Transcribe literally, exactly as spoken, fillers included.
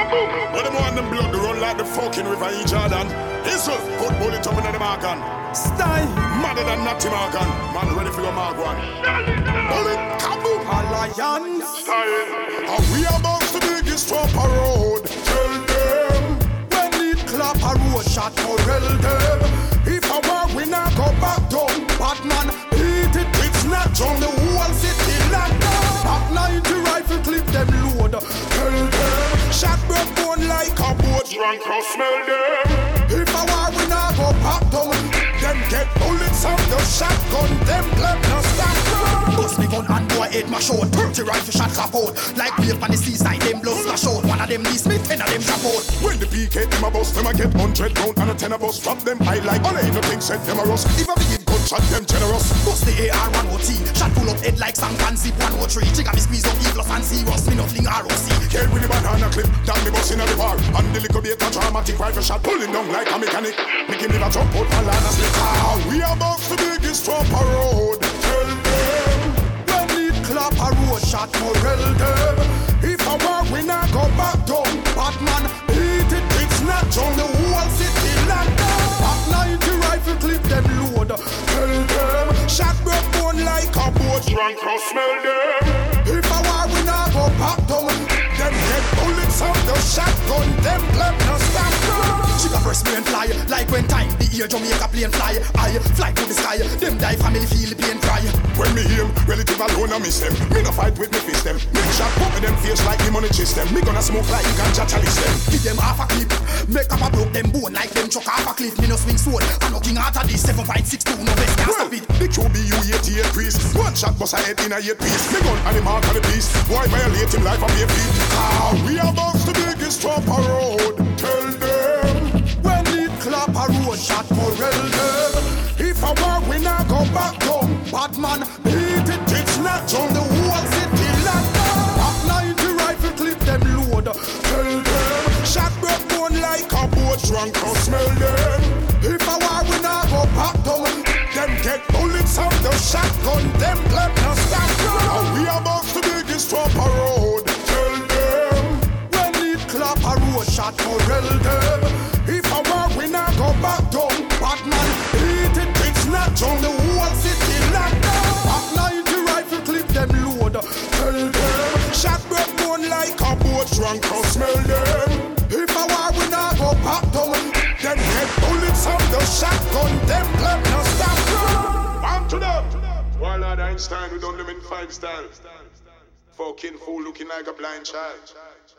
But them want them blood to run like the fucking river E. Jordan. Hissle, put bullet up in the markan. Style, madder than Natty Morgan. Man ready for the mark one. Bullet, kaboom. Alliance. Style. And we about the biggest top a road. Tell them. When it clap a road shot for real them. If I war we not go back down. Batman, beat it, it's not on the whole city locked down. Back ninety rifle clip them load. Tell them. Shot broke bone like a boat. Drunk or smell them. If I war we not go back down. Them get bullets out the shotgun. Them clap no stop. Bust me gun and boy head mash out. Thirty rifle shot clap out. Like wave on the seaside them blood smash out. One of them Lee Smith, ten of them drop out. When the P K them a bust, them a get hundred round and a ten a bust. Drop them high like all ain't nothing set them a rust. If I begin gunshot them generous. Bust the A R one O T. Shot pull up head like some can zip one oh three. Jigga me squeeze up E plus and zeros. Me no fling R O C. Kill with the banana clip. Down me bust in a the bar. And the little bit of dramatic rifle shot pulling down like a mechanic. Making me a jump out and land a slip. Ah, we about the biggest top a road. Tell them. When it clap a road shot for real them. If I war we not go back down. Batman beat it, it's not on the whole city locked down. Back ninety rifle clip them load. Tell them. Shot broke bone like a boat. Drunk or smell them. If I war we not go back down. Them get bullets out the shotgun. Them clap no stop. Chica first me and fly like when time the ear Jamaica plane fly. I fly to the sky. Them die family feel the pain cry. When me aim, relative alone I miss them. Me no fight with me fist them. Make shot pop them face like the money chase them. Me gonna smoke like ganja chalice them. Give them half a clip. Make up a broke them bone like them chuck half a clip. Me no swing sword. I'm knocking out of this seven point six two. No best can't stop it. The Q B U eighty-eight priest. One shot bust a head in a eight piece. Me gun and the mark of the beast. Why violate him life of a feet? Ah, we about the biggest top a road. Tell them. When it clap a road shot for real them. If I war we not go back down. Batman beat it, it's not on the whole city locked down. Back ninety rifle clip them load. Tell them. Shot broke bone like a boat. Drunk or smell them. If I war we not go back down. Them get bullets out the shotgun. Them clap no stop. And we about the biggest top a road. Tell them. When it clap a road shot for real them. If I war we not go back down. Batman beat it, it's not on the whole city locked down. Back ninety rifle clip them load. Tell them. Shot broke bone like a boat. Drunk or smell them. If I war we not go back down. Them get bullets out the shotgun. Them clap no stop. On to them. While at Einstein we don't live in five style. Fucking fool looking like a blind child.